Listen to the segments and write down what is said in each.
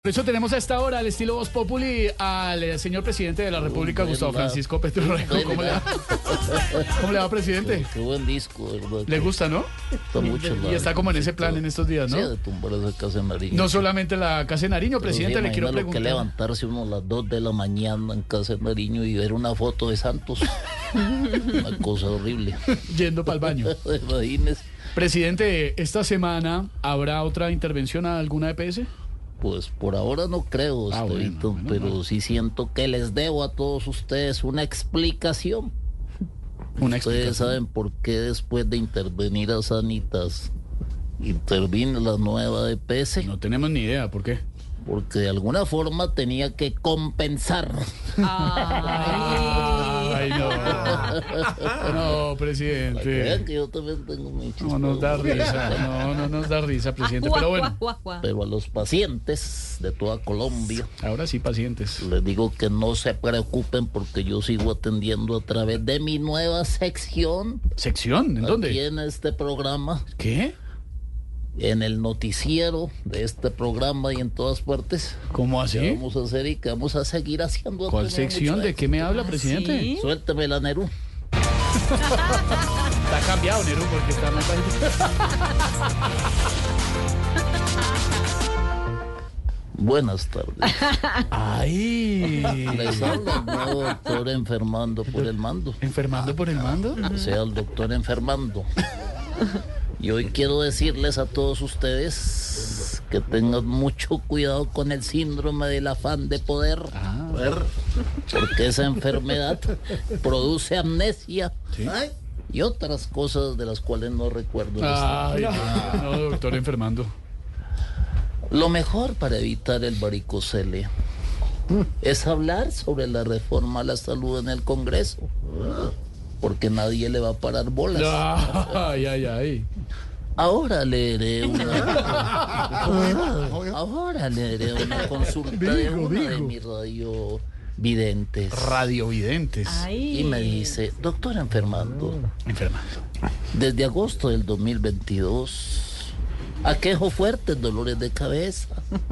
Por eso tenemos a esta hora, al estilo Voz Populi, al señor presidente de la República, Gustavo Francisco Petro Rego. ¿Cómo le va, presidente? Qué buen disco, ¿verdad? ¿Le gusta, no? Está mucho. Y está como en ese plan en estos días, ¿no? Sí, de tumbar esa casa de Nariño. No solamente la casa de Nariño, presidente, le quiero preguntar. Que levantarse uno a las 2 de la mañana en casa de Nariño y ver una foto de Santos. Una cosa horrible. Yendo para el baño. Imagínese. Presidente, ¿esta semana habrá otra intervención a alguna EPS? Pues por ahora no creo, Estevito, pero sí siento que les debo a todos ustedes una explicación. Ustedes saben por qué después de intervenir a Sanitas intervino la nueva EPS. No tenemos ni idea, ¿por qué? Porque de alguna forma tenía que compensar. Ay, no. No, presidente. Vean que yo también tengo mi chiste. No nos da risa, no nos da risa, presidente. Pero bueno. Pero a los pacientes de toda Colombia. Ahora sí, pacientes. Les digo que no se preocupen porque yo sigo atendiendo a través de mi nueva sección. ¿Sección? ¿En dónde? Aquí en este programa. ¿Qué? En el noticiero de este programa y en todas partes. ¿Cómo así? ¿Qué vamos a hacer y qué vamos a seguir haciendo? ¿Cuál sección? ¿De qué me habla, presidente? ¿Sí? Suélteme la Nerú. Está cambiado, Nerú, porque está más Buenas tardes. ¡Ay! Les habla el nuevo doctor Enfermando por el Mando. ¿Enfermando por el mando? O sea, el doctor Enfermando. Y hoy quiero decirles a todos ustedes que tengan mucho cuidado con el síndrome del afán de poder. Porque esa enfermedad produce amnesia. ¿Sí? Y otras cosas de las cuales no recuerdo. Ay, no, doctor Enfermando. Lo mejor para evitar el varicocele es hablar sobre la reforma a la salud en el Congreso. Porque nadie le va a parar bolas. Ay. Ahora leeré una consulta de una de mis radiovidentes. Radiovidentes. Y me dice, doctor Enfermando. Desde agosto del 2022 aquejo fuertes dolores de cabeza.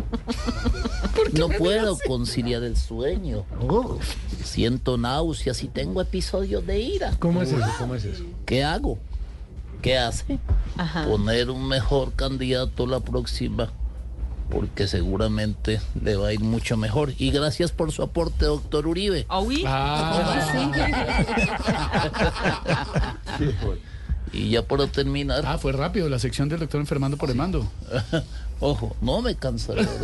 No puedo conciliar el sueño. Siento náuseas y tengo episodios de ira. ¿Cómo es eso? ¿Qué hago? ¿Qué hace? Poner un mejor candidato la próxima, porque seguramente le va a ir mucho mejor. Y gracias por su aporte, doctor Uribe. Y ya para terminar. Fue rápido la sección del doctor Enfermando por el mando. Ojo, no me cansaré de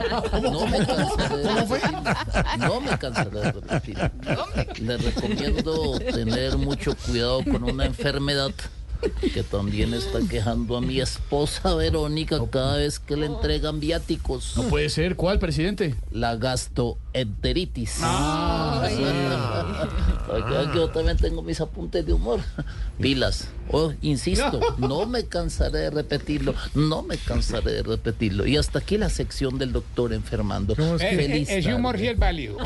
repetir. Les recomiendo tener mucho cuidado con una enfermedad que también está quejando a mi esposa Verónica cada vez que le entregan viáticos. No puede ser. ¿Cuál, presidente? La gastroenteritis. Que yo también tengo mis apuntes de humor. Pilas. Insisto, no me cansaré de repetirlo. Y hasta aquí la sección del doctor Enfermando. Feliz ese humor sí es válido.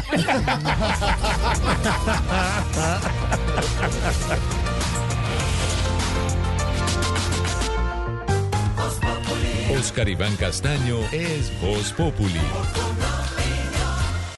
Oscar Iván Castaño es Voz Populi.